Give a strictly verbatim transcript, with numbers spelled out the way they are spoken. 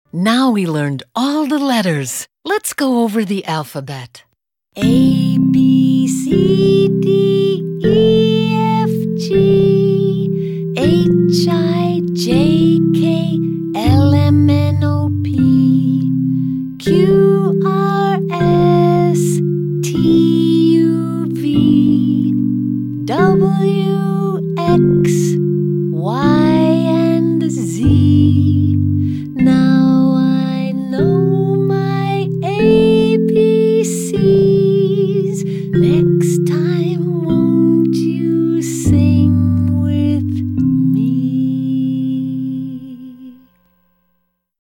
Now we learned all the letters. Let's go over the alphabet. A, B, C, D, E, F, G, H, I, J, K, L, M, N, O, P, Q, R, S, T, U, V, W, X,